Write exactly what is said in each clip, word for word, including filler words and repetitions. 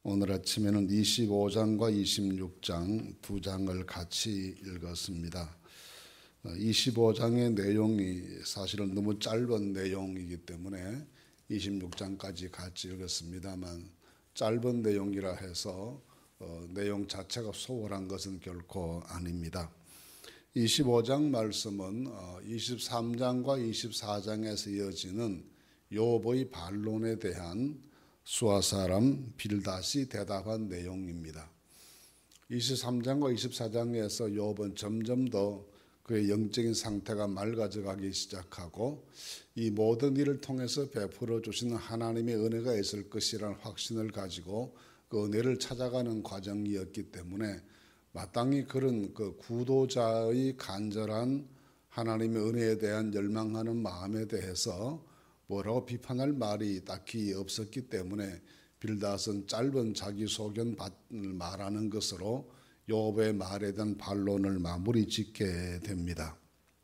오늘 아침에는 이십오 장과 이십육 장 두 장을 같이 읽었습니다. 이십오 장의 내용이 사실은 너무 짧은 내용이기 때문에 이십육 장까지 같이 읽었습니다만, 짧은 내용이라 해서 어, 내용 자체가 소홀한 것은 결코 아닙니다. 이십오 장 말씀은 어, 이십삼 장과 이십사 장에서 이어지는 욥의 반론에 대한 수아 사람 빌닷이 대답한 내용입니다. 이십삼 장과 이십사 장에서 욥은 점점 더 그의 영적인 상태가 맑아져 가기 시작하고, 이 모든 일을 통해서 베풀어 주시는 하나님의 은혜가 있을 것이라는 확신을 가지고 그 은혜를 찾아가는 과정이었기 때문에, 마땅히 그런 그 구도자의 간절한 하나님의 은혜에 대한 열망하는 마음에 대해서 뭐라고 비판할 말이 딱히 없었기 때문에 빌닷은 짧은 자기소견을 말하는 것으로 욥의 말에 대한 반론을 마무리 짓게 됩니다.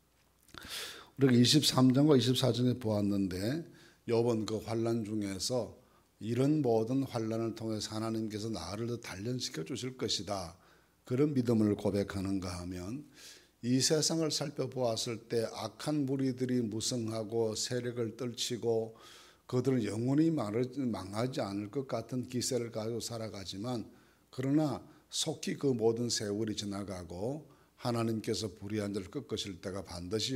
우리가 이십삼 장과 이십사 장에 보았는데, 욥은 그 환난 중에서 이런 모든 환난을 통해서 하나님께서 나를 더 단련시켜 주실 것이다, 그런 믿음을 고백하는가 하면, 이 세상을 살펴보았을 때 악한 무리들이 무성하고 세력을 떨치고 그들은 영원히 망하지 않을 것 같은 기세를 가지고 살아가지만, 그러나 속히 그 모든 세월이 지나가고 하나님께서 불의한 자를 꺾으실 때가 반드시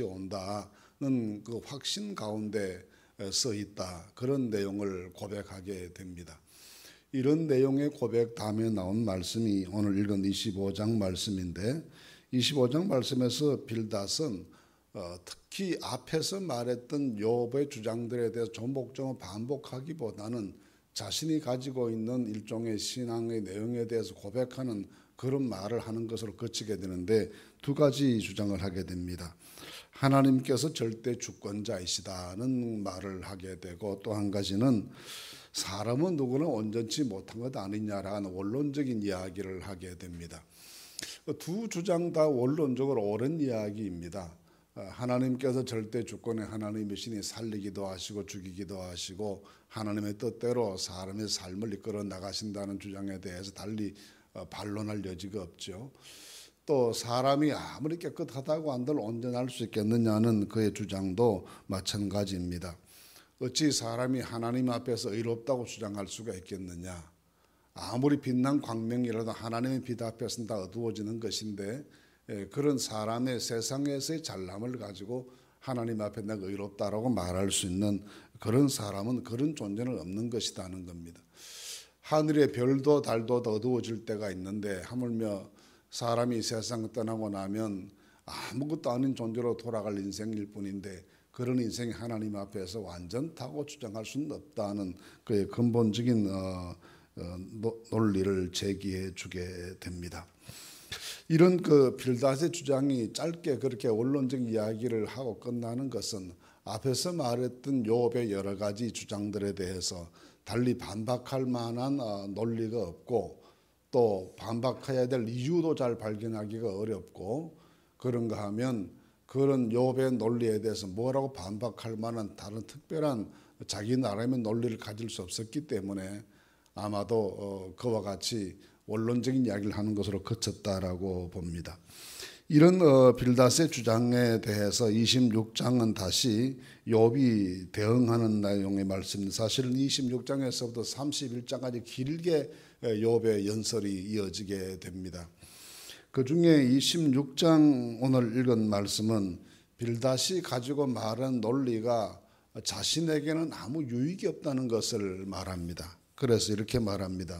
온다는 그 확신 가운데 서 있다, 그런 내용을 고백하게 됩니다. 이런 내용의 고백 다음에 나온 말씀이 오늘 읽은 이십오 장 말씀인데, 이십오 장 말씀에서 빌닷은 어, 특히 앞에서 말했던 욥의 주장들에 대해서 조목조목 반복하기보다는 자신이 가지고 있는 일종의 신앙의 내용에 대해서 고백하는 그런 말을 하는 것으로 그치게 되는데, 두 가지 주장을 하게 됩니다. 하나님께서 절대 주권자이시다는 말을 하게 되고, 또 한 가지는 사람은 누구나 온전치 못한 것 아니냐라는 원론적인 이야기를 하게 됩니다. 두 주장 다 원론적으로 옳은 이야기입니다. 하나님께서 절대 주권의 하나님이시니 살리기도 하시고 죽이기도 하시고 하나님의 뜻대로 사람의 삶을 이끌어 나가신다는 주장에 대해서 달리 반론할 여지가 없죠. 또 사람이 아무리 깨끗하다고 한들 온전할 수 있겠느냐는 그의 주장도 마찬가지입니다. 어찌 사람이 하나님 앞에서 의롭다고 주장할 수가 있겠느냐. 아무리 빛난 광명이라도 하나님의 빛 앞에서는 다 어두워지는 것인데, 그런 사람의 세상에서의 잘남을 가지고 하나님 앞에 내가 의롭다라고 말할 수 있는 그런 사람은 그런 존재는 없는 것이라는 겁니다. 하늘의 별도 달도 더 어두워질 때가 있는데, 하물며 사람이 세상을 떠나고 나면 아무것도 아닌 존재로 돌아갈 인생일 뿐인데, 그런 인생이 하나님 앞에서 완전하고 주장할 수는 없다는 그의 근본적인 어, 어, 논리를 제기해 주게 됩니다. 이런 그 빌닷의 주장이 짧게 그렇게 원론적 이야기를 하고 끝나는 것은 앞에서 말했던 욥의 여러 가지 주장들에 대해서 달리 반박할 만한 어, 논리가 없고, 또 반박해야 될 이유도 잘 발견하기가 어렵고, 그런가 하면 그런 욥의 논리에 대해서 뭐라고 반박할 만한 다른 특별한 자기 나름의 논리를 가질 수 없었기 때문에 아마도 어, 그와 같이 원론적인 이야기를 하는 것으로 그쳤다라고 봅니다. 이런 어, 빌닷의 주장에 대해서 이십육 장은 다시 욥이 대응하는 내용의 말씀입니다. 사실은 이십육 장에서부터 삼십일 장까지 길게 욥의 연설이 이어지게 됩니다. 그 중에 이십육 장 오늘 읽은 말씀은 빌닷이 가지고 말한 논리가 자신에게는 아무 유익이 없다는 것을 말합니다. 그래서 이렇게 말합니다.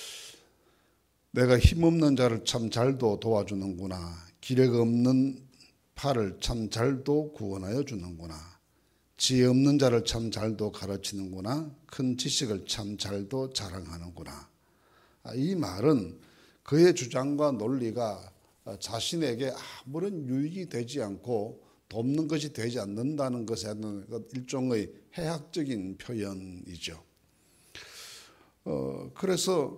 내가 힘없는 자를 참 잘도 도와주는구나. 기력 없는 팔을 참 잘도 구원하여 주는구나. 지혜 없는 자를 참 잘도 가르치는구나. 큰 지식을 참 잘도 자랑하는구나. 이 말은 그의 주장과 논리가 자신에게 아무런 유익이 되지 않고 돕는 것이 되지 않는다는 것에 대한 일종의 해학적인 표현이죠. 어, 그래서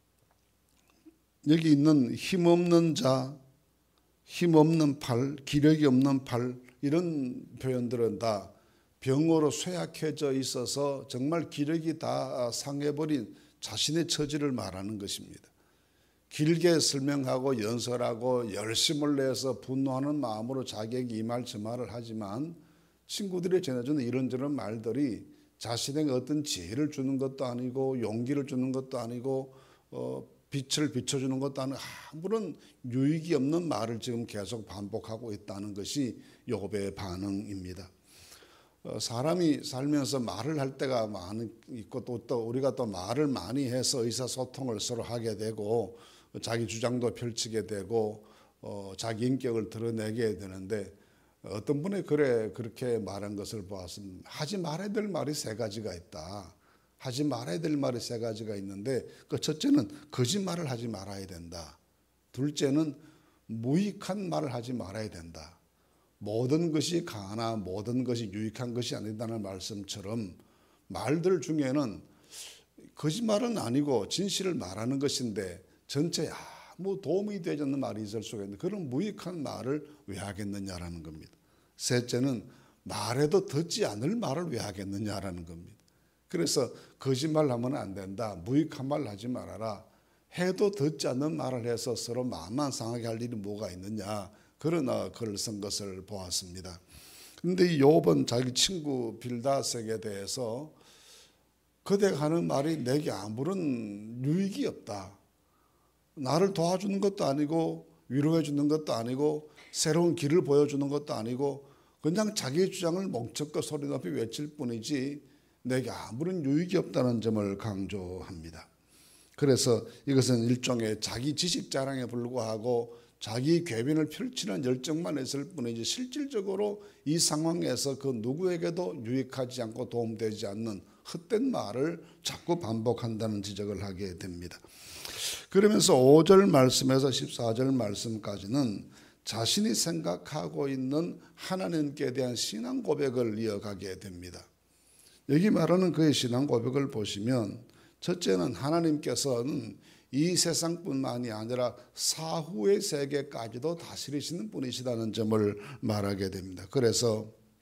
여기 있는 힘없는 자, 힘없는 팔, 기력이 없는 팔, 이런 표현들은 다 병으로 쇠약해져 있어서 정말 기력이 다 상해버린 자신의 처지를 말하는 것입니다. 길게 설명하고 연설하고 열심을 내서 분노하는 마음으로 자기에게 이 말 저 말을 하지만 친구들이 전해주는 이런저런 말들이 자신에게 어떤 지혜를 주는 것도 아니고 용기를 주는 것도 아니고 어, 빛을 비춰주는 것도 아니고 아무런 유익이 없는 말을 지금 계속 반복하고 있다는 것이 욥의 반응입니다. 어, 사람이 살면서 말을 할 때가 많이 있고 또, 또 우리가 또 말을 많이 해서 의사소통을 서로 하게 되고 자기 주장도 펼치게 되고 어, 자기 인격을 드러내게 되는데 어떤 분이 그래 그렇게 말한 것을 보았습니다. 하지 말아야 될 말이 세 가지가 있다. 하지 말아야 될 말이 세 가지가 있는데 그 첫째는 거짓말을 하지 말아야 된다. 둘째는 무익한 말을 하지 말아야 된다. 모든 것이 강하나 모든 것이 유익한 것이 아니다는 말씀처럼 말들 중에는 거짓말은 아니고 진실을 말하는 것인데 전체에 아무 도움이 되지 않는 말이 있을 수가 있는데 그런 무익한 말을 왜 하겠느냐라는 겁니다. 셋째는 말해도 듣지 않을 말을 왜 하겠느냐라는 겁니다. 그래서 거짓말하면 안 된다. 무익한 말 하지 말아라. 해도 듣지 않는 말을 해서 서로 마음만 상하게 할 일이 뭐가 있느냐. 그러나 글을 쓴 것을 보았습니다. 그런데 이 욥은 자기 친구 빌닷에게 대해서 그대가 하는 말이 내게 아무런 유익이 없다. 나를 도와주는 것도 아니고 위로해 주는 것도 아니고 새로운 길을 보여주는 것도 아니고 그냥 자기의 주장을 멈춰껏 소리 높이 외칠 뿐이지 내게 아무런 유익이 없다는 점을 강조합니다. 그래서 이것은 일종의 자기 지식 자랑에 불과하고 자기 궤변을 펼치는 열정만 있을 뿐이지 실질적으로 이 상황에서 그 누구에게도 유익하지 않고 도움되지 않는 헛된 말을 자꾸 반복한다는 지적을 하게 됩니다. 그러면서 오 절 말씀에서 십사 절 말씀까지는 자신이 생각하고 있는 하나님께 대한 신앙 고백을 이어가게 됩니다. 여기 말하는 그의 신앙 고백을 보시면 첫째는 하나님께서는 이 세상뿐만이 아니라 사후의 세계까지도 다스리시는 분이시다는 점을 말하게 됩니다. 그래서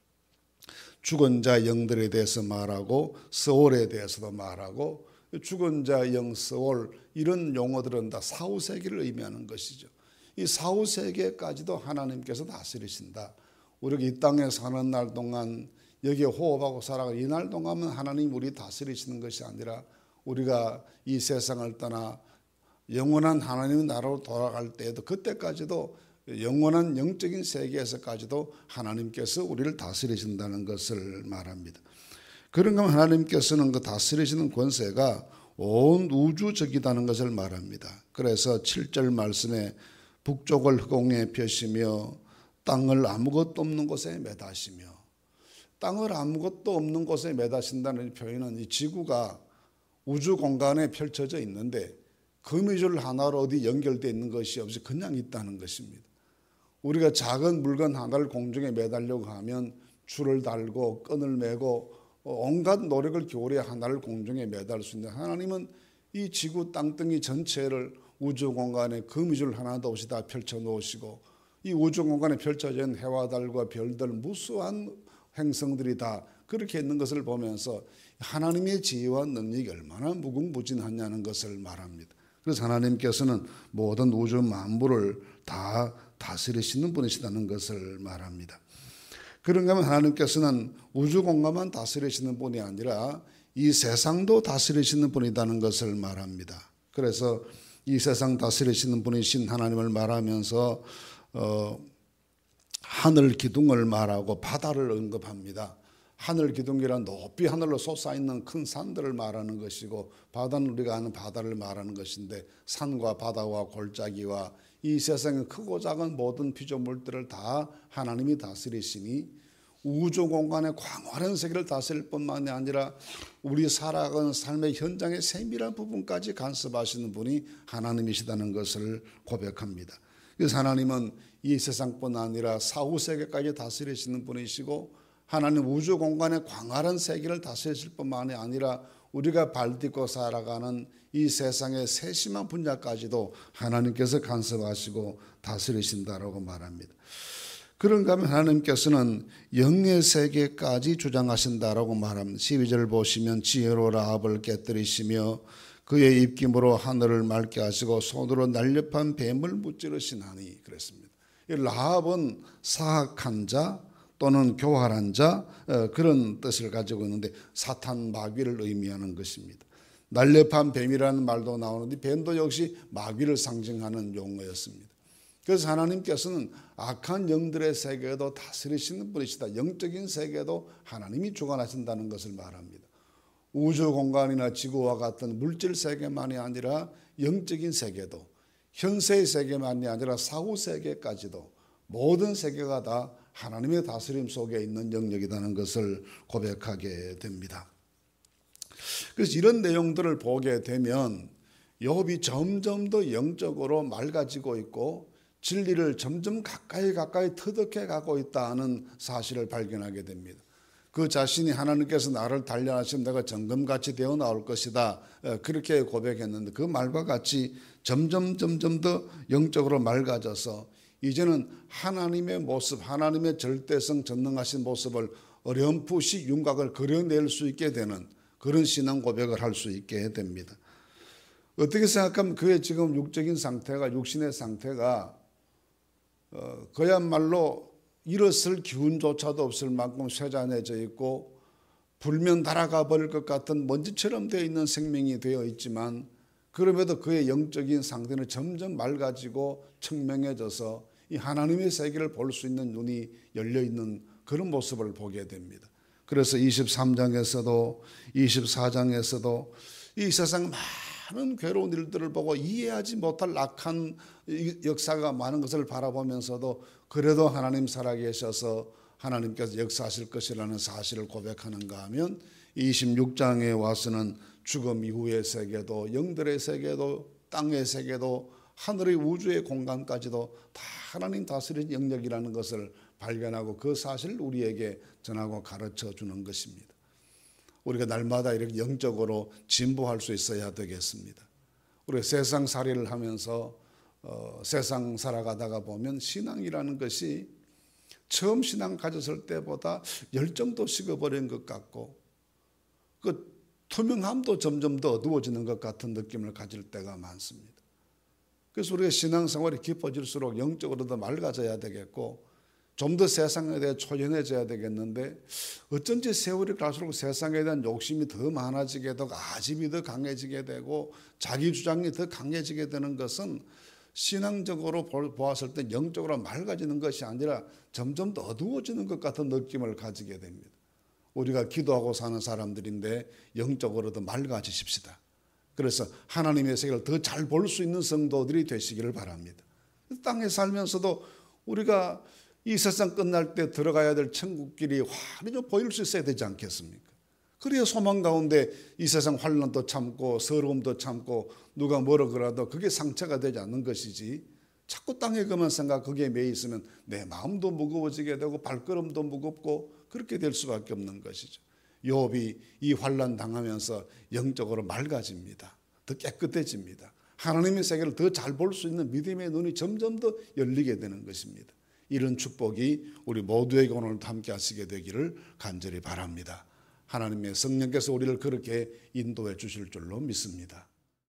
죽은 자 영들에 대해서 말하고 서울에 대해서도 말하고 죽은 자 영 서울 이런 용어들은 다 사후 세계를 의미하는 것이죠. 이 사후 세계까지도 하나님께서 다스리신다. 우리가 이 땅에 사는 날 동안 여기에 호흡하고 살아가는 이 날 동안은 하나님 우리 다스리시는 것이 아니라 우리가 이 세상을 떠나 영원한 하나님의 나라로 돌아갈 때에도 그때까지도 영원한 영적인 세계에서까지도 하나님께서 우리를 다스리신다는 것을 말합니다. 그런가 하면 하나님께서는 그 다스리시는 권세가 온 우주적이라는 것을 말합니다. 그래서 칠 절 말씀에 북쪽을 흑공에 펴시며 땅을 아무것도 없는 곳에 매다시며 땅을 아무것도 없는 곳에 매다신다는 표현은 이 지구가 우주 공간에 펼쳐져 있는데 거미줄 하나로 어디 연결되어 있는 것이 없이 그냥 있다는 것입니다. 우리가 작은 물건 하나를 공중에 매달려고 하면 줄을 달고 끈을 매고 온갖 노력을 기울여 하나를 공중에 매달 수 있는데 하나님은 이 지구 땅덩이 전체를 우주 공간에 거미줄 하나도 없이 다 펼쳐 놓으시고 이 우주 공간에 펼쳐져 있는 해와 달과 별들 무수한 행성들이 다 그렇게 있는 것을 보면서 하나님의 지혜와 능력이 얼마나 무궁무진하냐는 것을 말합니다. 그래서 하나님께서는 모든 우주 만물을 다 다스리시는 분이시다는 것을 말합니다. 그런가 하면 하나님께서는 우주 공간만 다스리시는 분이 아니라 이 세상도 다스리시는 분이라는 것을 말합니다. 그래서 이 세상 다스리시는 분이신 하나님을 말하면서 어, 하늘 기둥을 말하고 바다를 언급합니다. 하늘 기둥이란 높이 하늘로 솟아있는 큰 산들을 말하는 것이고 바다는 우리가 아는 바다를 말하는 것인데 산과 바다와 골짜기와 이 세상의 크고 작은 모든 피조물들을 다 하나님이 다스리시니 우주 공간의 광활한 세계를 다스릴 뿐만이 아니라 우리 살아가는 삶의 현장의 세밀한 부분까지 간섭하시는 분이 하나님이시다는 것을 고백합니다. 그래서 하나님은 이 세상뿐 아니라 사후 세계까지 다스리시는 분이시고 하나님 우주 공간의 광활한 세계를 다스리실 뿐만이 아니라 우리가 발딛고 살아가는 이 세상의 세심한 분야까지도 하나님께서 간섭하시고 다스리신다라고 말합니다. 그런가 하면 하나님께서는 영의 세계까지 주장하신다라고 말합니다. 십이 절 보시면 지혜로 라합을 깨뜨리시며 그의 입김으로 하늘을 맑게 하시고 손으로 날렵한 뱀을 무찌르시나니 그랬습니다. 이 라합은 사악한 자 또는 교활한 자 그런 뜻을 가지고 있는데 사탄 마귀를 의미하는 것입니다. 날렵한 뱀이라는 말도 나오는데 뱀도 역시 마귀를 상징하는 용어였습니다. 그래서 하나님께서는 악한 영들의 세계도 다스리시는 분이시다. 영적인 세계도 하나님이 주관하신다는 것을 말합니다. 우주 공간이나 지구와 같은 물질 세계만이 아니라 영적인 세계도, 현세의 세계만이 아니라 사후 세계까지도 모든 세계가 다 하나님의 다스림 속에 있는 영역이라는 것을 고백하게 됩니다. 그래서 이런 내용들을 보게 되면 욥이 점점 더 영적으로 맑아지고 있고 진리를 점점 가까이 가까이 터득해 가고 있다는 사실을 발견하게 됩니다. 그 자신이 하나님께서 나를 단련하시면 내가 정금같이 되어 나올 것이다. 그렇게 고백했는데 그 말과 같이 점점 점점 더 영적으로 맑아져서 이제는 하나님의 모습, 하나님의 절대성 전능하신 모습을 어렴풋이 윤곽을 그려낼 수 있게 되는 그런 신앙 고백을 할 수 있게 됩니다. 어떻게 생각하면 그의 지금 육적인 상태가, 육신의 상태가 어, 그야말로 일어설 기운조차도 없을 만큼 쇠잔해져 있고 불면 날아가 버릴 것 같은 먼지처럼 되어 있는 생명이 되어 있지만 그럼에도 그의 영적인 상태는 점점 맑아지고 청명해져서 이 하나님의 세계를 볼 수 있는 눈이 열려 있는 그런 모습을 보게 됩니다. 그래서 이십삼 장에서도 이십사 장에서도 이 세상 많은 괴로운 일들을 보고 이해하지 못할 악한 역사가 많은 것을 바라보면서도 그래도 하나님 살아계셔서 하나님께서 역사하실 것이라는 사실을 고백하는가 하면 이십육 장에 와서는 죽음 이후의 세계도 영들의 세계도 땅의 세계도 하늘의 우주의 공간까지도 다 하나님 다스린 영역이라는 것을 발견하고 그 사실을 우리에게 전하고 가르쳐 주는 것입니다. 우리가 날마다 이렇게 영적으로 진보할 수 있어야 되겠습니다. 우리가 세상살이를 하면서 어, 세상 살아가다가 보면 신앙이라는 것이 처음 신앙 가졌을 때보다 열정도 식어버린 것 같고 그 투명함도 점점 더 어두워지는 것 같은 느낌을 가질 때가 많습니다. 그래서 우리가 신앙생활이 깊어질수록 영적으로 더 맑아져야 되겠고 좀 더 세상에 대해 초연해져야 되겠는데 어쩐지 세월이 갈수록 세상에 대한 욕심이 더 많아지게 되고 아집이 더 강해지게 되고 자기 주장이 더 강해지게 되는 것은 신앙적으로 보았을 때 영적으로 맑아지는 것이 아니라 점점 더 어두워지는 것 같은 느낌을 가지게 됩니다. 우리가 기도하고 사는 사람들인데 영적으로 더 맑아지십시다. 그래서 하나님의 세계를 더 잘 볼 수 있는 성도들이 되시기를 바랍니다. 땅에 살면서도 우리가 이 세상 끝날 때 들어가야 될 천국길이 환히 좀 보일 수 있어야 되지 않겠습니까? 그래야 소망 가운데 이 세상 환난도 참고 서러움도 참고 누가 뭐라 그래도 그게 상처가 되지 않는 것이지 자꾸 땅에 그만 생각 거기에 매여 있으면 내 마음도 무거워지게 되고 발걸음도 무겁고 그렇게 될 수밖에 없는 것이죠. 욥이 이 환난 당하면서 영적으로 맑아집니다. 더 깨끗해집니다. 하나님의 세계를 더 잘 볼 수 있는 믿음의 눈이 점점 더 열리게 되는 것입니다. 이런 축복이 우리 모두에게 오늘 함께 하시게 되기를 간절히 바랍니다. 하나님의 성령께서 우리를 그렇게 인도해 주실 줄로 믿습니다.